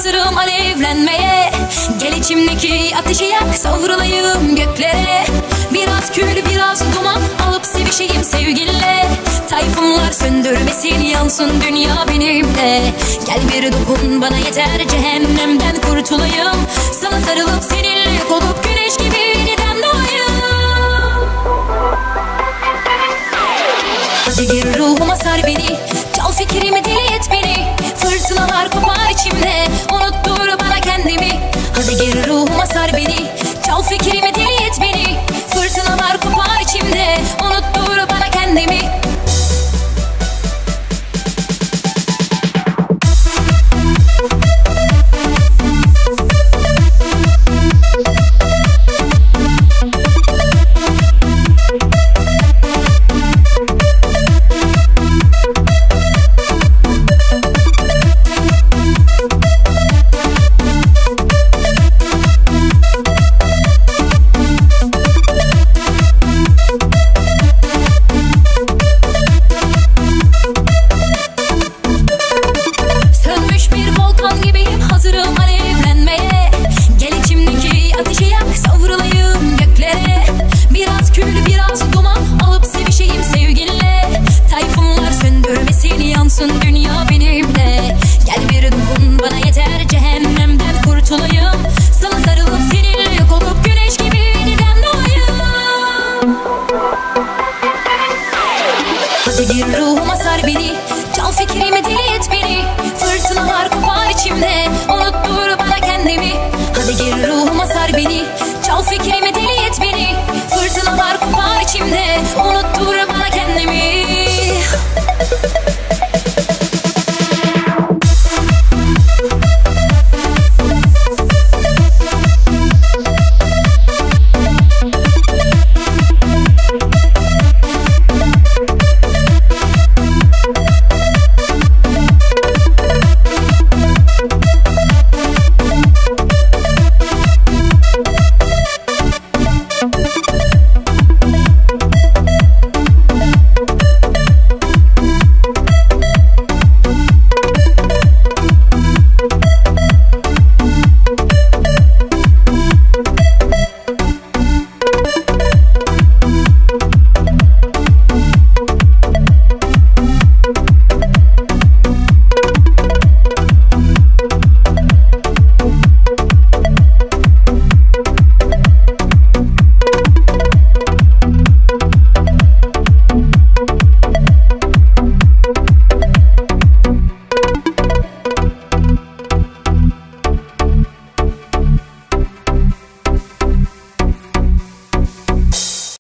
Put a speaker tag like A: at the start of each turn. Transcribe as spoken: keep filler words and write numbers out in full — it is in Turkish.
A: hazırım alevlenmeye. Gel içimdeki ateşi yak, savrulayım göklere. Biraz kül biraz duman alıp sevişeyim sevgilinle. Tayfunlar söndürmesin, yansın dünya benimle. Gel bir dokun bana yeter, cehennemden kurtulayım. Sana sarılıp seninle olup güneş gibi yeniden doğayım. Hadi gir ruhuma sar beni, çal fikrimi deli et beni. Fırtınalar kopar içimde, unuttur bana kendimi. Hadi gir ruhuma sar beni, çal fikrimi deli et beni. Fırtınalar kopar içimde, unuttur bana kendimi. Sönmüş bir volkan gibiyim, hazırım